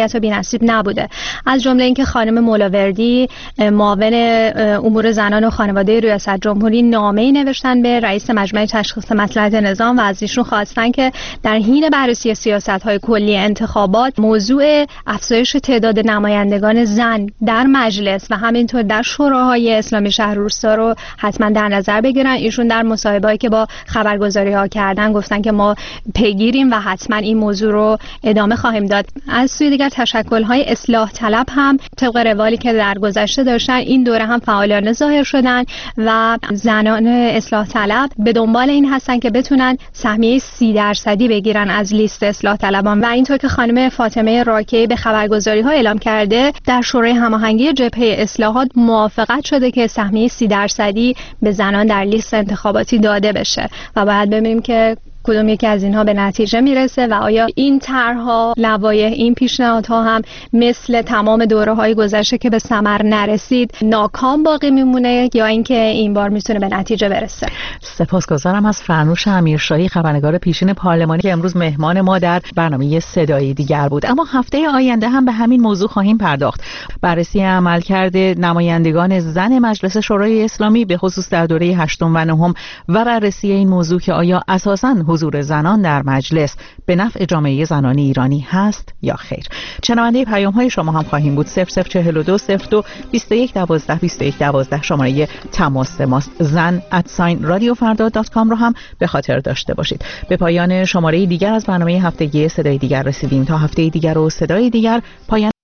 مناسب نبوده. از جمله اینکه خانم مولاوردی معاون امور زنان و خانواده ریاست جمهوری نامه‌ای نوشتن به رئیس مجمع تشخیص مصلحت نظام و از ایشون خواستن که در حین بررسی سیاست‌های کلی انتخابات موضوع افزایش تعداد نمایندگان زن در مجلس و همینطور در شوراهای اسلامی شهر روستا رو حتما در نظر بگیرن. ایشون در مصاحبه‌ای که با خبرگزاری‌ها کردن گفتن که ما پیگیریم و حتما این موضوع رو ادامه خواهیم داد. از سوی دیگر تشکل‌های اصلاح طلب هم طبق روالی که در گذشته داشتن این دوره هم فعالانه ظاهر شدن و زنان اصلاح طلب به دنبال این هستن که بتونن سهمیه 30% بگیرن از لیست اصلاح طلبان و اینطور که خانم فاطمه راکی به خبرگزاری‌ها اعلام کرده در شورای هماهنگی جبهه اصلاحات موافقت شده که سهمیه 30% به زنان در لیست انتخاباتی داده بشه و باید ببینیم که کدوم یکی از اینها به نتیجه میرسه و آیا این طرح‌ها، لوایح، این پیشنهادها هم مثل تمام دوره‌های گذشته که به ثمر نرسید ناکام باقی میمونه یا اینکه این بار میتونه به نتیجه برسه. سپاسگزارم از فرنوش امیرشاهی خبرنگار پیشین پارلمانی که امروز مهمان ما در برنامه صدای دیگر بود. اما هفته آینده هم به همین موضوع خواهیم پرداخت. بررسی عملکرد نمایندگان زن مجلس شورای اسلامی به خصوص در دوره 8 و 9 و بررسی این موضوع که آیا اساساً حضور زنان در مجلس به نفع جامعه زنانی ایرانی هست یا خیر. شنونده پیام‌های شما هم خواهیم بود. 0042 02 21 12 21 12 شماره تماس ماست. zan@radiofarda.com رو هم به خاطر داشته باشید. به پایان شماره دیگر از برنامه هفتگی صدای دیگر رسیدیم. تا هفته دیگر و صدای دیگر پایان